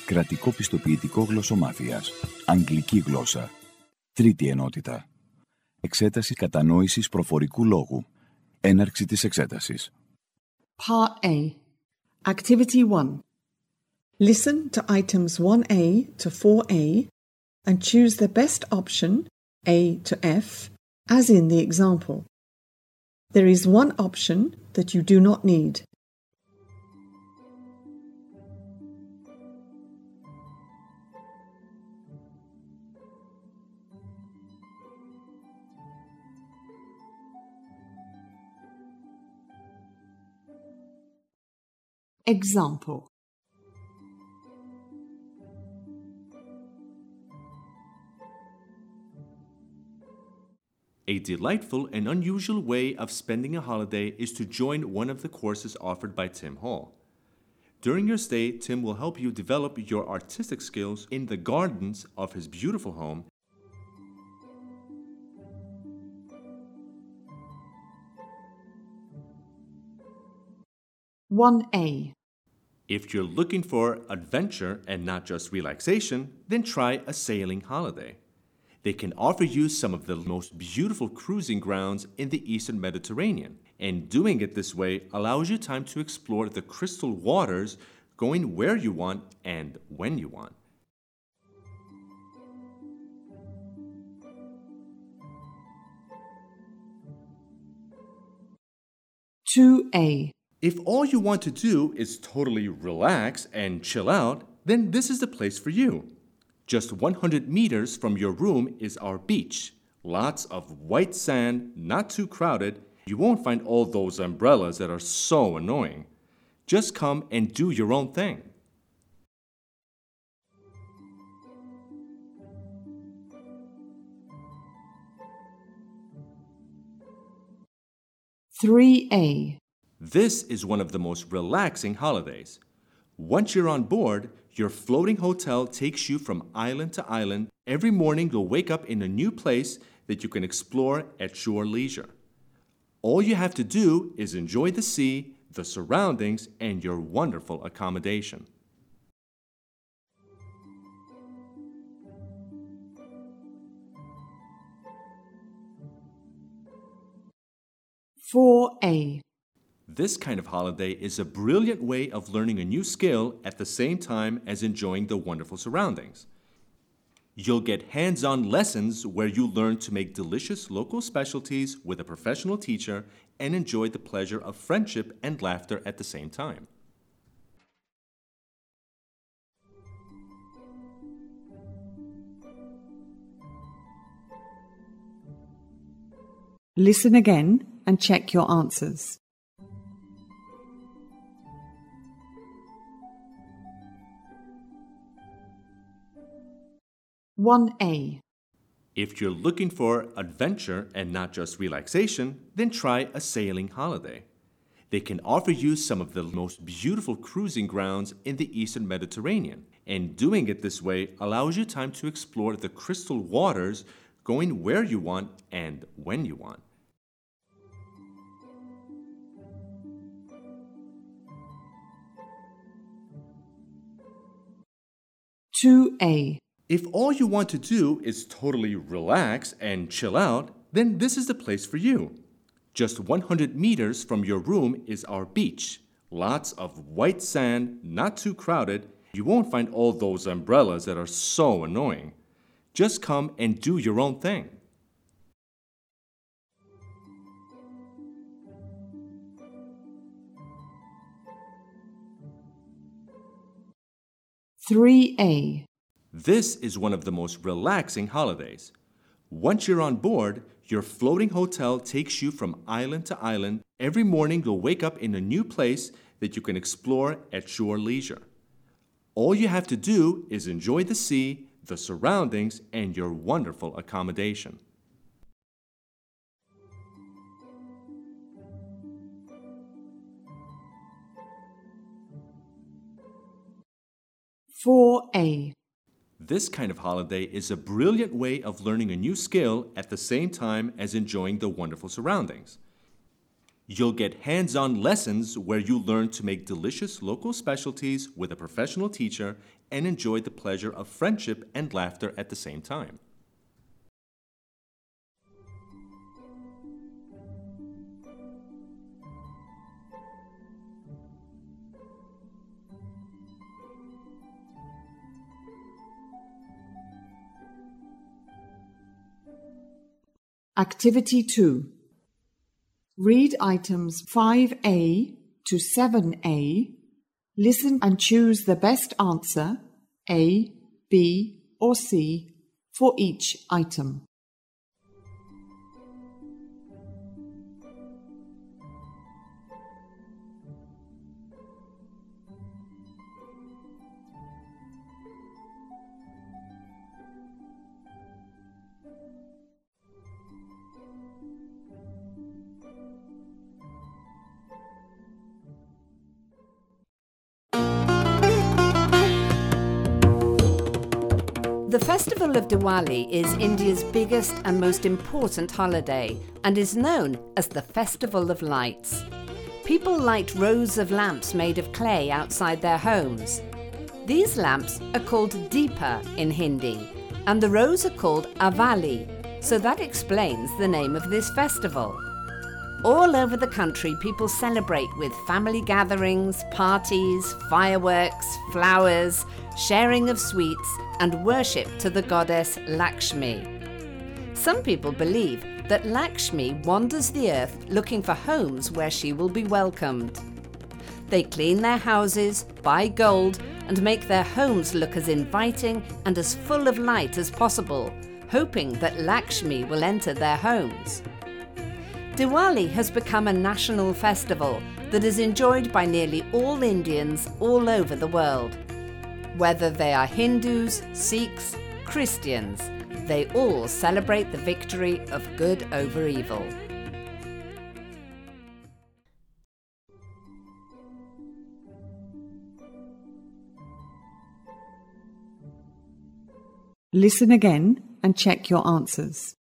Κρατικό πιστοποιητικό γλωσσομάθειας. Αγγλική γλώσσα. Τρίτη ενότητα. Εξέταση κατανόησης προφορικού λόγου. Έναρξη της εξέτασης. Part A. Activity 1. Listen to items 1A to 4A and choose the best option, A to F, as in the example. There is one option that you do not need. Example. A delightful and unusual way of spending a holiday is to join one of the courses offered by Tim Hall. During your stay, Tim will help you develop your artistic skills in the gardens of his beautiful home. One A. If you're looking for adventure and not just relaxation, then try a sailing holiday. They can offer you some of the most beautiful cruising grounds in the Eastern Mediterranean, and doing it this way allows you time to explore the crystal waters, going where you want and when you want. Two A. If all you want to do is totally relax and chill out, then this is the place for you. Just 100 meters from your room is our beach. Lots of white sand, not too crowded. You won't find all those umbrellas that are so annoying. Just come and do your own thing. Three A. This is one of the most relaxing holidays. Once you're on board, your floating hotel takes you from island to island. Every morning you'll wake up in a new place that you can explore at your leisure. All you have to do is enjoy the sea, the surroundings, and your wonderful accommodation. Four A. This kind of holiday is a brilliant way of learning a new skill at the same time as enjoying the wonderful surroundings. You'll get hands-on lessons where you learn to make delicious local specialties with a professional teacher and enjoy the pleasure of friendship and laughter at the same time. Listen again and check your answers. One A. If you're looking for adventure and not just relaxation, then try a sailing holiday. They can offer you some of the most beautiful cruising grounds in the Eastern Mediterranean, and doing it this way allows you time to explore the crystal waters, going where you want and when you want. Two A. If all you want to do is totally relax and chill out, then this is the place for you. Just 100 meters from your room is our beach. Lots of white sand, not too crowded. You won't find all those umbrellas that are so annoying. Just come and do your own thing. Three A. This is one of the most relaxing holidays. Once you're on board, your floating hotel takes you from island to island. Every morning you'll wake up in a new place that you can explore at your leisure. All you have to do is enjoy the sea, the surroundings, and your wonderful accommodation. Four A. This kind of holiday is a brilliant way of learning a new skill at the same time as enjoying the wonderful surroundings. You'll get hands-on lessons where you learn to make delicious local specialties with a professional teacher and enjoy the pleasure of friendship and laughter at the same time. Activity 2. Read items 5A to 7A. Listen and choose the best answer, A, B, or C, for each item. The festival of Diwali is India's biggest and most important holiday and is known as the Festival of Lights. People light rows of lamps made of clay outside their homes. These lamps are called Deepa in Hindi, and the rows are called Avali, so that explains the name of this festival. All over the country, people celebrate with family gatherings, parties, fireworks, flowers, sharing of sweets, and worship to the goddess Lakshmi. Some people believe that Lakshmi wanders the earth looking for homes where she will be welcomed. They clean their houses, buy gold, and make their homes look as inviting and as full of light as possible, hoping that Lakshmi will enter their homes. Diwali has become a national festival that is enjoyed by nearly all Indians all over the world. Whether they are Hindus, Sikhs, Christians, they all celebrate the victory of good over evil. Listen again and check your answers.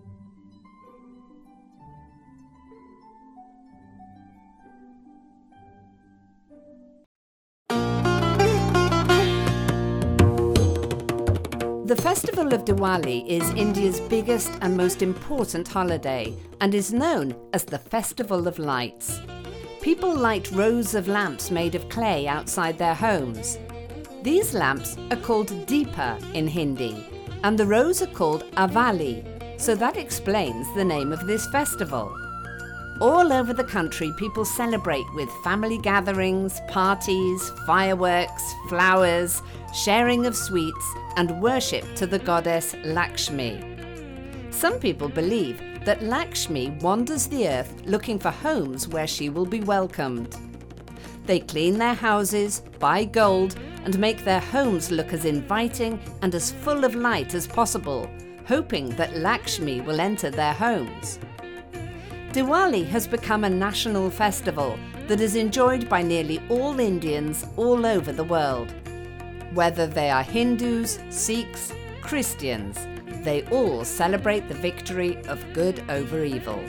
The festival of Diwali is India's biggest and most important holiday and is known as the Festival of Lights. People light rows of lamps made of clay outside their homes. These lamps are called Deepa in Hindi, and the rows are called Avali, so that explains the name of this festival. All over the country, people celebrate with family gatherings, parties, fireworks, flowers, sharing of sweets, and worship to the goddess Lakshmi. Some people believe that Lakshmi wanders the earth looking for homes where she will be welcomed. They clean their houses, buy gold, and make their homes look as inviting and as full of light as possible, hoping that Lakshmi will enter their homes. Diwali has become a national festival that is enjoyed by nearly all Indians all over the world. Whether they are Hindus, Sikhs, Christians, they all celebrate the victory of good over evil.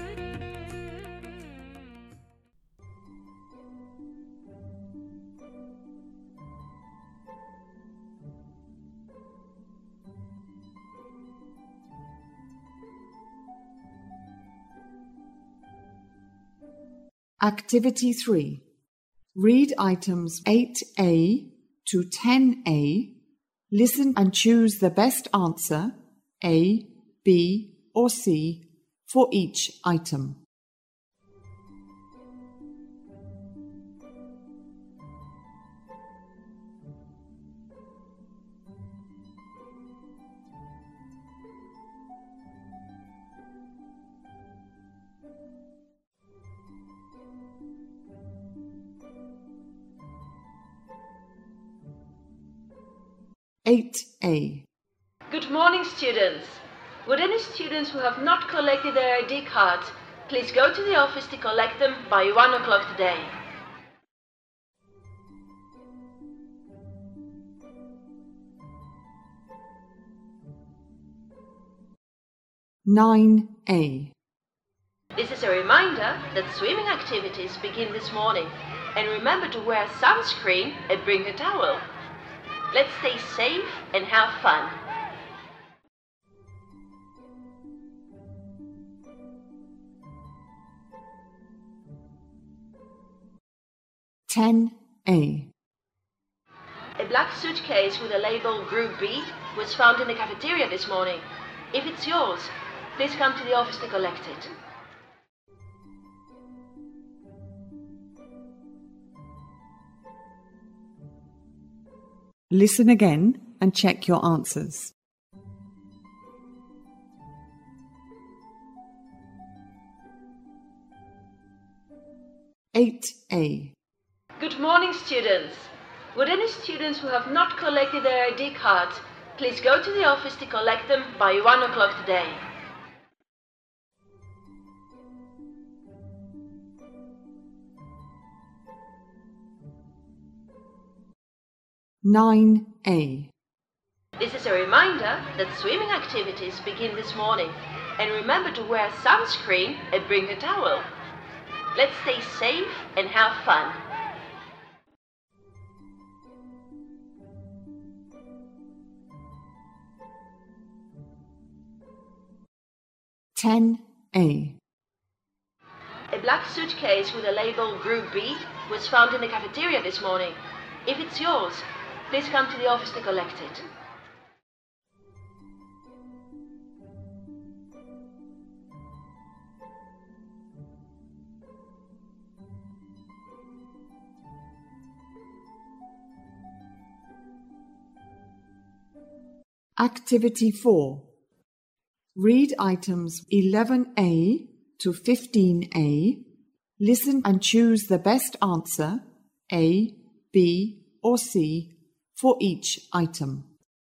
Activity 3. Read items 8A to 10A. Listen and choose the best answer, A, B, or C, for each item. Eight A. Good morning, students. Would any students who have not collected their ID cards please go to the office to collect them by 1 o'clock today? Nine A. This is a reminder that swimming activities begin this morning. And remember to wear sunscreen and bring a towel. Let's stay safe and have fun. A. A black suitcase with the label Group B was found in the cafeteria this morning. If it's yours, please come to the office to collect it. Listen again and check your answers. 8A. Good morning, students. Would any students who have not collected their ID cards please go to the office to collect them by 1 o'clock today? A. This is a reminder that swimming activities begin this morning. And remember to wear sunscreen and bring a towel. Let's stay safe and have fun. A. A black suitcase with the label Group B was found in the cafeteria this morning. If it's yours, please come to the office to collect it. Activity 4. Read items 11A to 15A. Listen and choose the best answer, A, B, or C, for each item.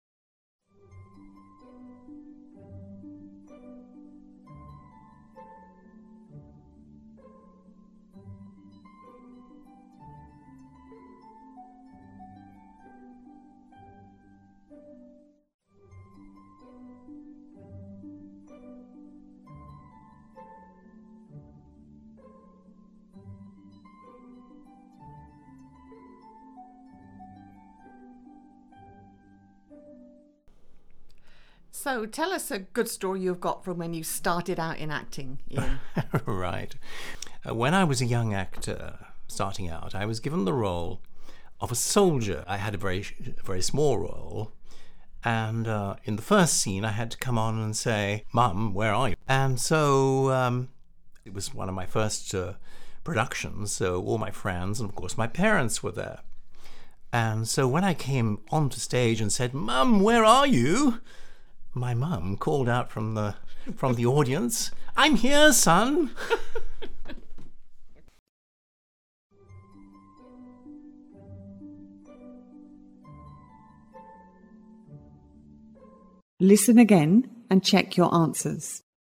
So tell us a good story you've got from when you started out in acting, Ian. Right. When I was a young actor starting out, I was given the role of a soldier. I had a very small role. And in the first scene, I had to come on and say, "Mum, where are you?" And so it was one of my first productions. So all my friends and, of course, my parents were there. And so when I came onto stage and said, "Mum, where are you?" my mum called out from the audience, "I'm here, son." Listen again and check your answers.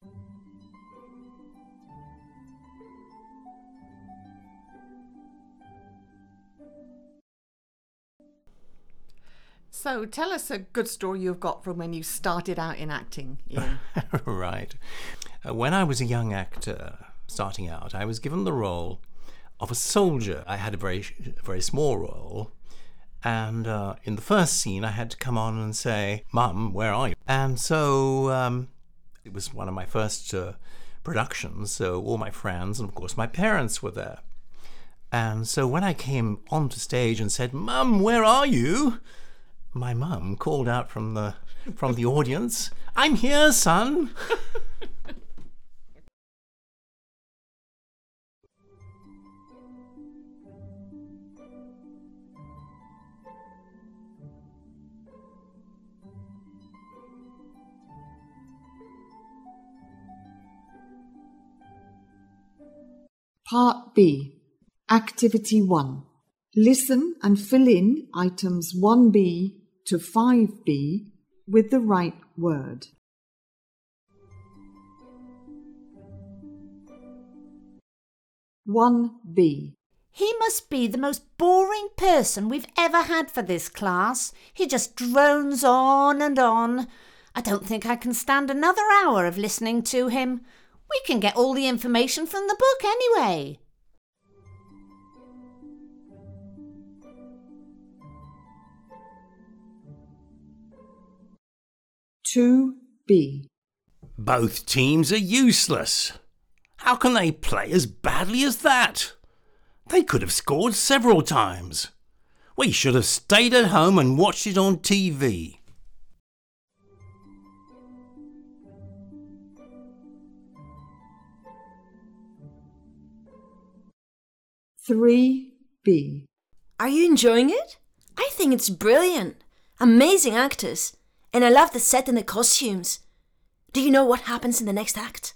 So tell us a good story you've got from when you started out in acting, Ian. Right. When I was a young actor starting out, I was given the role of a soldier. I had a very small role. And in the first scene, I had to come on and say, "Mum, where are you?" And so it was one of my first productions. So all my friends and, of course, my parents were there. And so when I came onto stage and said, "Mum, where are you?" my mum called out from the audience, "I'm here, son." Part B. Activity 1. Listen and fill in items 1B to 5B with the right word. B. He must be the most boring person we've ever had for this class. He just drones on and on. I don't think I can stand another hour of listening to him. We can get all the information from the book anyway. Two B. Both teams are useless. How can they play as badly as that? They could have scored several times. We should have stayed at home and watched it on TV. Three B. Are you enjoying it? I think it's brilliant. Amazing actors. And I love the set and the costumes. Do you know what happens in the next act?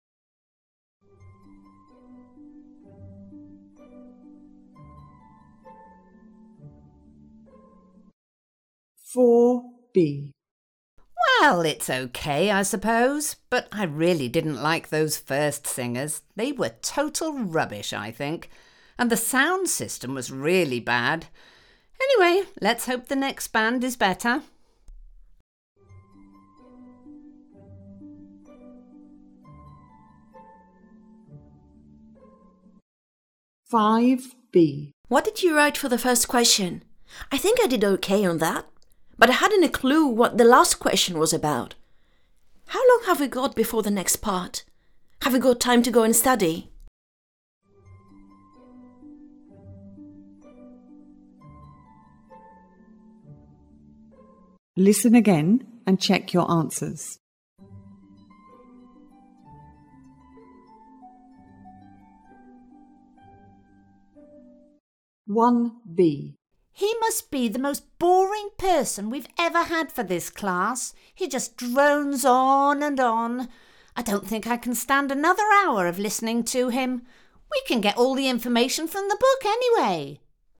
Four B. Well, it's okay, I suppose, but I really didn't like those first singers. They were total rubbish, I think, and the sound system was really bad. Anyway, let's hope the next band is better. Five B. What did you write for the first question? I think I did okay on that, but I hadn't a clue what the last question was about. How long have we got before the next part? Have we got time to go and study? Listen again and check your answers. One B. He must be the most boring person we've ever had for this class. He just drones on and on. I don't think I can stand another hour of listening to him. We can get all the information from the book anyway.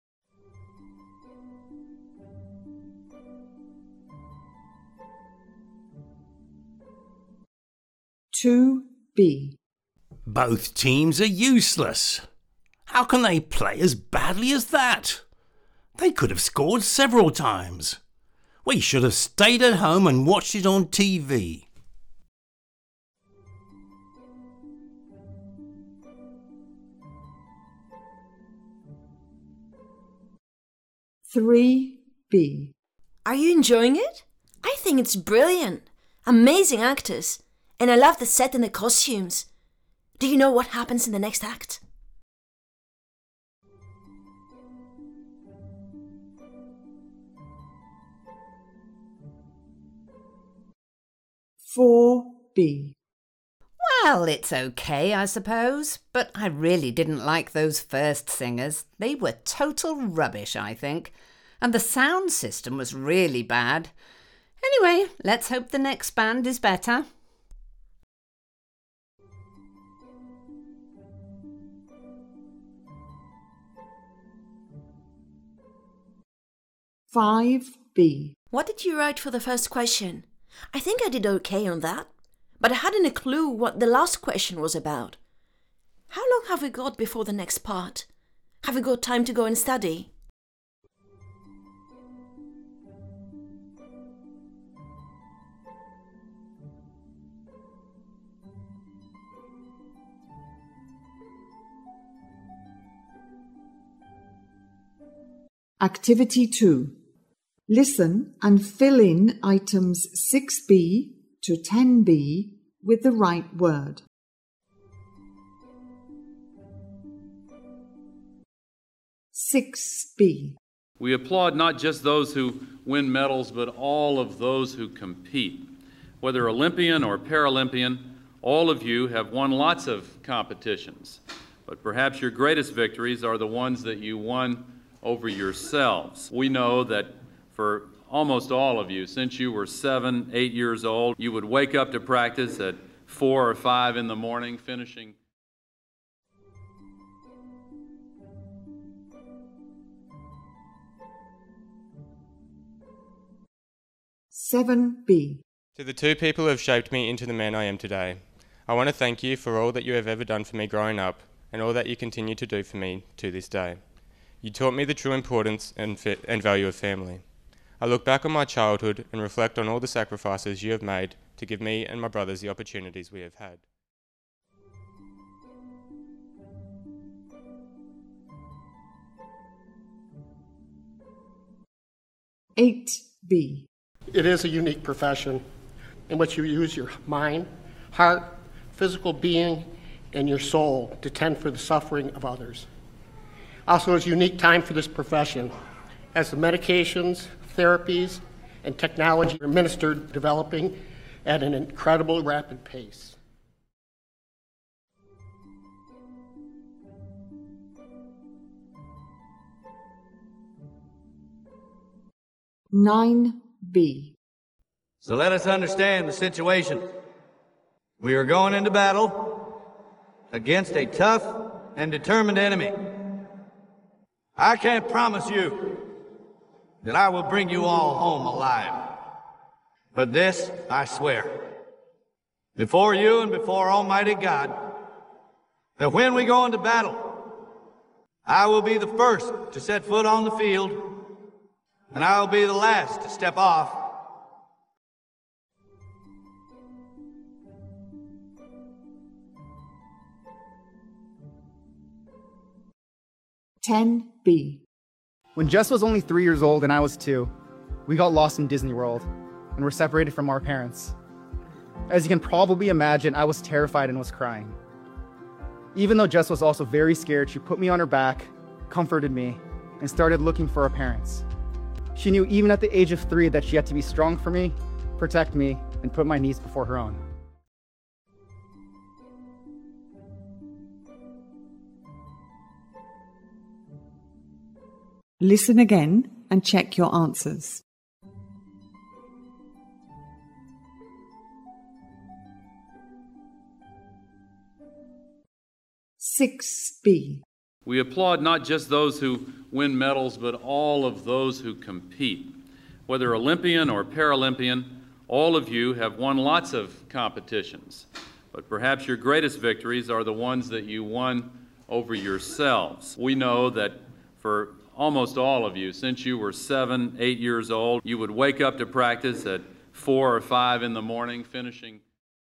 Two B. Both teams are useless. How can they play as badly as that? They could have scored several times. We should have stayed at home and watched it on TV. Three B. Are you enjoying it? I think it's brilliant. Amazing actors. And I love the set and the costumes. Do you know what happens in the next act? Four B. Well, it's okay, I suppose, but I really didn't like those first singers. They were total rubbish, I think, and the sound system was really bad. Anyway, let's hope the next band is better. Five B. What did you write for the first question? I think I did okay on that, but I hadn't a clue what the last question was about. How long have we got before the next part? Have we got time to go and study? Activity 2. Listen and fill in items 6B to 10B with the right word. Six B. We applaud not just those who win medals, but all of those who compete. Whether Olympian or Paralympian, all of you have won lots of competitions, but perhaps your greatest victories are the ones that you won over yourselves. We know that for almost all of you, since you were 7, 8 years old, you would wake up to practice at 4 or 5 in the morning, finishing. Seven B. To the two people who have shaped me into the man I am today, I want to thank you for all that you have ever done for me growing up and all that you continue to do for me to this day. You taught me the true importance and value of family. I look back on my childhood and reflect on all the sacrifices you have made to give me and my brothers the opportunities we have had. 8B. It is a unique profession in which you use your mind, heart, physical being, and your soul to tend for the suffering of others. Also, it's a unique time for this profession as the medications, therapies, and technology are administered, developing at an incredible rapid pace. (9B). So let us understand the situation. We are going into battle against a tough and determined enemy. I can't promise you that I will bring you all home alive. But this I swear, before you and before Almighty God, that when we go into battle, I will be the first to set foot on the field, and I will be the last to step off. (10B). When Jess was only 3 years old and I was 2, we got lost in Disney World and were separated from our parents. As you can probably imagine, I was terrified and was crying. Even though Jess was also very scared, she put me on her back, comforted me, and started looking for our parents. She knew even at the age of 3 that she had to be strong for me, protect me, and put my needs before her own. Listen again and check your answers. (6B). We applaud not just those who win medals, but all of those who compete. Whether Olympian or Paralympian, all of you have won lots of competitions, but perhaps your greatest victories are the ones that you won over yourselves. We know that for almost all of you, since you were 7, 8 years old, you would wake up to practice at 4 or 5 in the morning, finishing.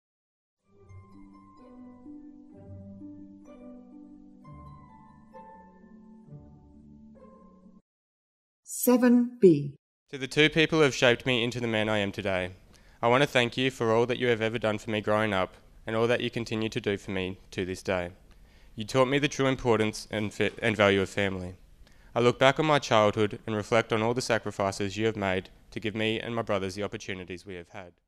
(7B). To the two people who have shaped me into the man I am today, I want to thank you for all that you have ever done for me growing up and all that you continue to do for me to this day. You taught me the true importance and value of family. I look back on my childhood and reflect on all the sacrifices you have made to give me and my brothers the opportunities we have had.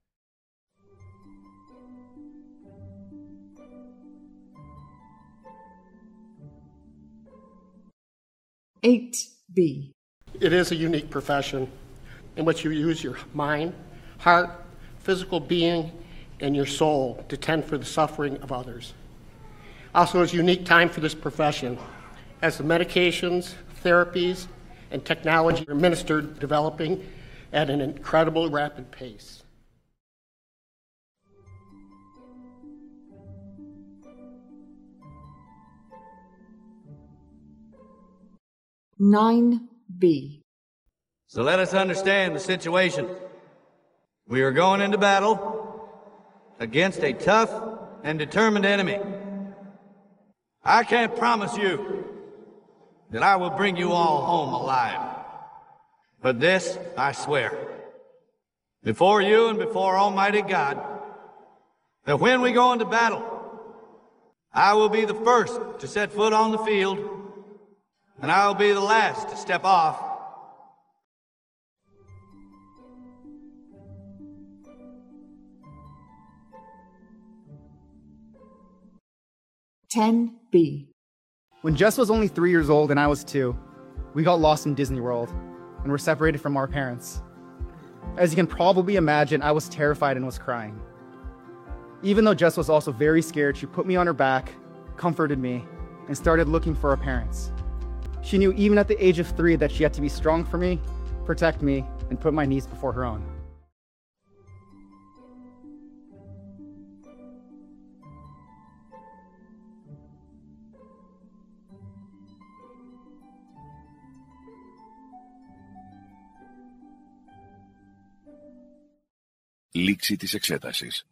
(8B). It is a unique profession in which you use your mind, heart, physical being, and your soul to tend for the suffering of others. Also, it's a unique time for this profession as the medications, therapies, and technology are administered, developing at an incredible rapid pace. (9B). So let us understand the situation. We are going into battle against a tough and determined enemy. I can't promise you that I will bring you all home alive. But this I swear, before you and before Almighty God, that when we go into battle, I will be the first to set foot on the field, and I will be the last to step off. (10B). When Jess was only 3 years old and I was 2, we got lost in Disney World and were separated from our parents. As you can probably imagine, I was terrified and was crying. Even though Jess was also very scared, she put me on her back, comforted me, and started looking for our parents. She knew even at the age of 3 that she had to be strong for me, protect me, and put my needs before her own. Λήξη της εξέτασης.